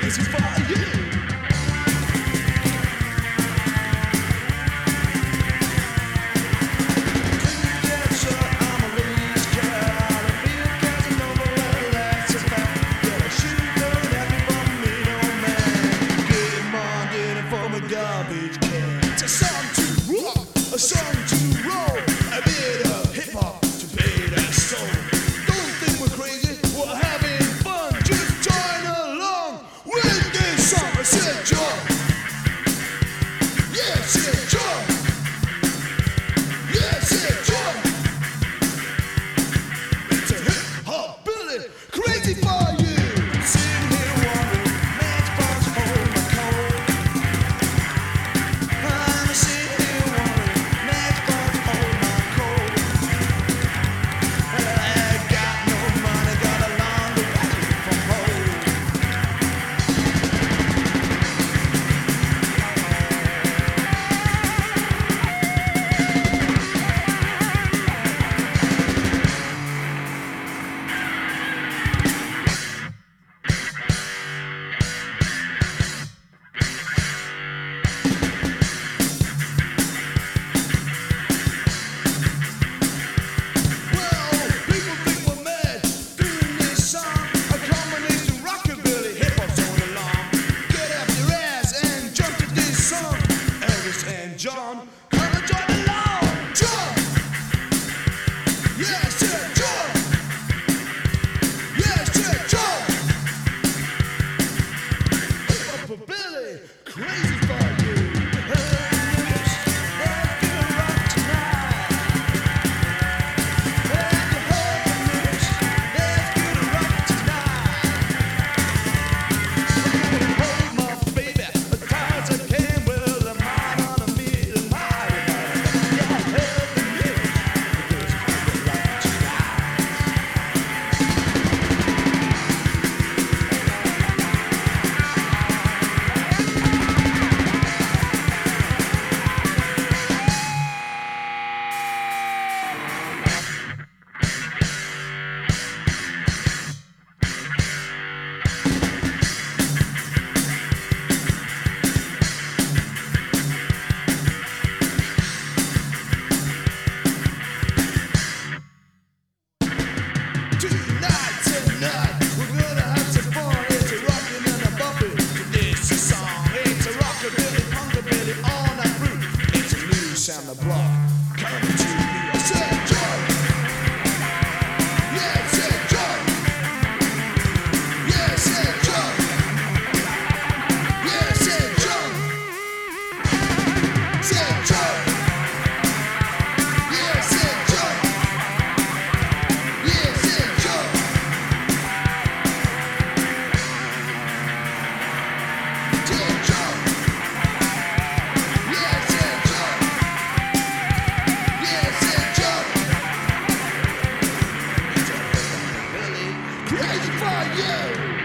crazy for you. Garbage can. It's a song to rock, a song to roll, a bit of hip hop to pay that soul. Don't think we're crazy, we're having fun. Just join along with this song. I said joy. Yeah, I said joy. Yeah, I said joy. It's a hip hop Billy, crazy for you. Sitting here wondering, matchbox hold my cold. John, come and join along, John. Yes, yeah, John. Yes, yeah, John. Hip hop Billy, crazy for you. Sound the block, coming to me. I said John. Yeah, I said John. Yeah, I said John. Yeah, I said John. Said John. Yeah, I said John. Yeah, I said John. Said John. Yeah, I said John. Crazy for you!